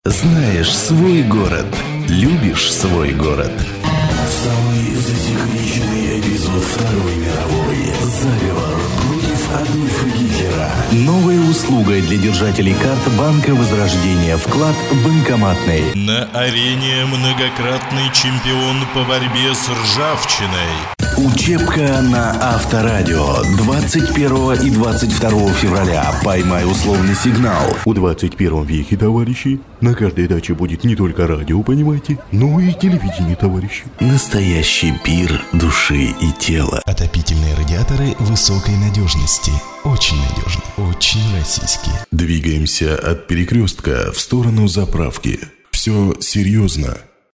Знаешь свой город, любишь свой город. Самый засекреченный эпизод Второй мировой. Заговор против Адольфа Гитлера. Новая услуга для держателей карт Банка Возрождения. Вклад банкоматный. На арене многократный чемпион по борьбе с ржавчиной. Учебка на Авторадио. 21 и 22 февраля. Поймай условный сигнал. В 21 веке, товарищи, на каждой даче будет не только радио, понимаете, но и телевидение, товарищи. Настоящий пир души и тела. Отопительные радиаторы высокой надежности. Очень надежны, очень российские. Двигаемся от перекрестка в сторону заправки. Все серьезно.